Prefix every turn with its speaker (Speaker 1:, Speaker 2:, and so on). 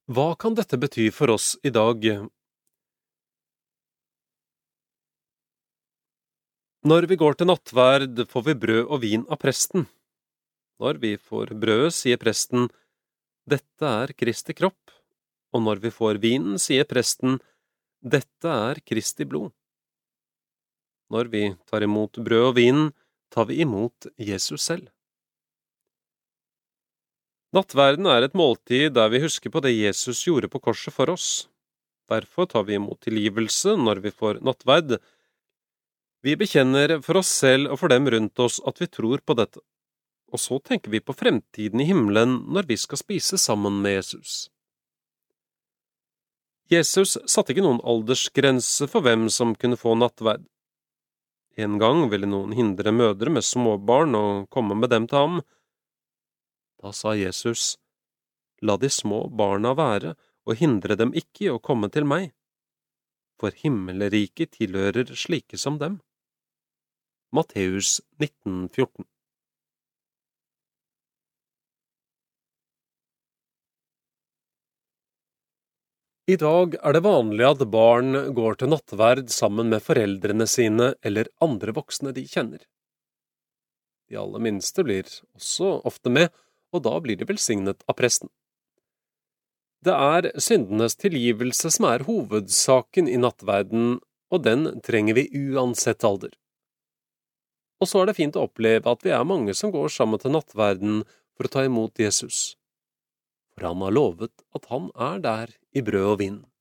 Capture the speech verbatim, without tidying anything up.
Speaker 1: Hva kan dette bety for oss i dag? Når vi går til nattverd, får vi brød og vin av presten. Når vi får brødet, sier presten, «Dette er Kristi kropp», og når vi får vinen, sier presten, «Dette er Kristi blod». Når vi tar imot brød og vinen, tar vi imot Jesus selv. Nattverden er et måltid der vi husker på det Jesus gjorde på korset for oss. Derfor tar vi imot tilgivelse når vi får nattverd. Vi bekjenner for oss selv og for dem rundt oss at vi tror på dette. Og så tenker vi på fremtiden i himmelen når vi skal spise sammen med Jesus. Jesus satte ikke noen aldersgrense for hvem som kunne få nattverd. En gang ville noen hindre mødre med småbarn å komme med dem til ham. Da sa Jesus, «La de små barna være, og hindre dem ikke i å komme til meg, for himmelriket tilhører slike som dem.» Matteus nitten fjorten. I dag er det vanlig at barn går til nattverd sammen med foreldrene sine eller andre voksne de kjenner. De aller minste blir også ofte med, og da blir de velsignet av presten. Det er syndenes tilgivelse som er hovedsaken i nattverden, og den trenger vi uansett alder. Og så er det fint å oppleve at vi er mange som går sammen til nattverden for å ta imot Jesus. For han har lovet at han er der i brød og vin.